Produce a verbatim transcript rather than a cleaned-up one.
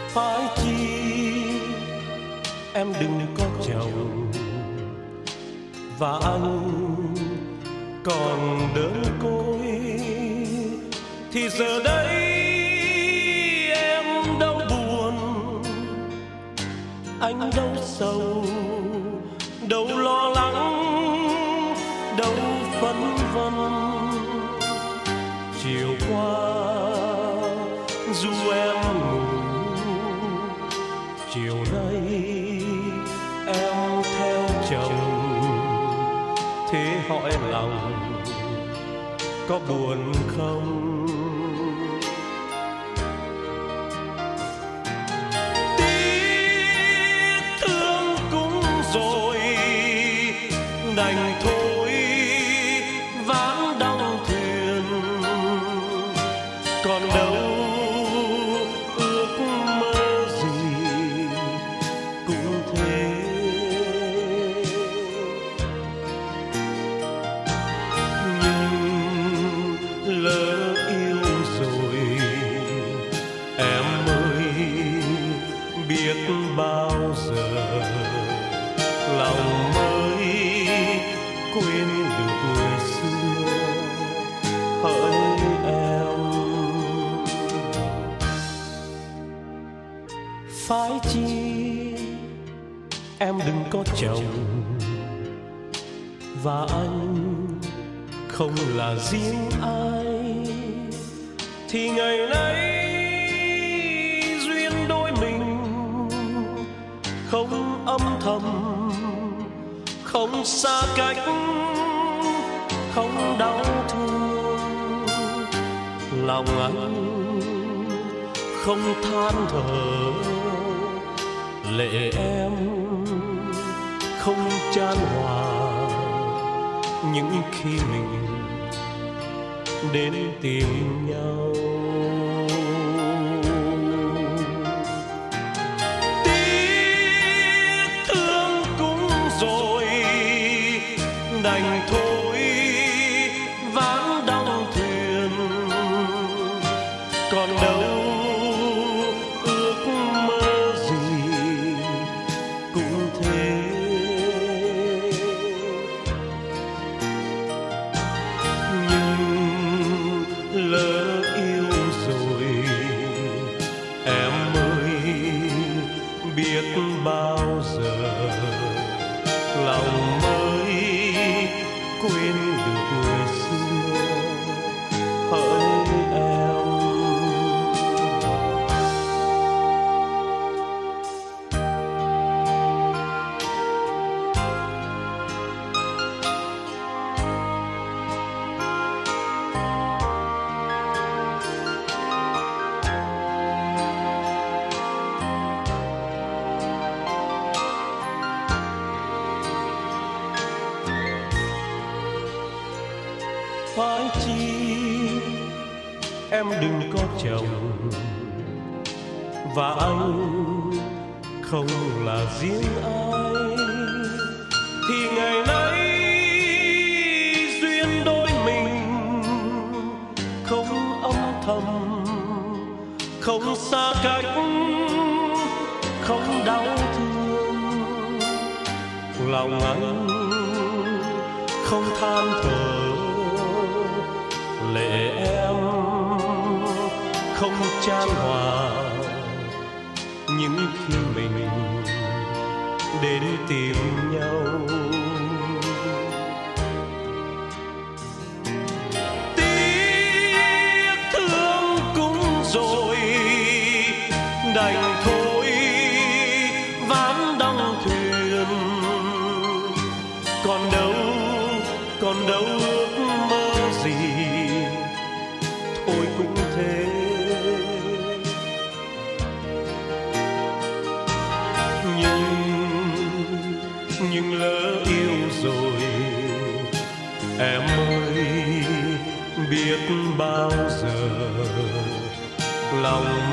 Phải chi em đừng có chồng và anh còn đơn côi, thì giờ đây em đâu buồn, anh đâu sầu, đâu lo lắng, đâu phân vân. Chiều qua dù em ngủ, chiều nay em theo chồng, thế hỏi lòng có buồn không? Tiếc thương cũng rồi, đành thôi ván đong thuyền, còn đâu ước mơ gì cũng thế. Nhưng lỡ yêu rồi em mới biết bao giờ lòng mới quên được người xưa. Hỡi em, phải chi em đừng có chồng và anh không là riêng ai, thì ngày nay duyên đôi mình không âm thầm, không xa cách, không đau thương. Lòng anh không than thở, lệ em không chan hòa, những khi mình đến tìm nhau. Tiếc thương cũng rồi, đành thôi ván đong thuyền, còn đâu ước mơ gì cũng thế. Nhưng lỡ yêu rồi em mới biết bao giờ lòng mới quên được người xưa. Hỡi em, phải chi em đừng có chồng và anh không là riêng ai, thì ngày nay duyên đôi mình không âm thầm, không xa cách, không đau thương. Lòng anh không than thở, lệ em không chan hòa, những khi mình đến tìm nhau. Tiếc thương cũng rồi, đành thôi ván đong thuyền, còn đâu còn đâu ước mơ gì thôi cũng thế. Nhưng nhưng lỡ yêu rồi em mới biết bao giờ lòng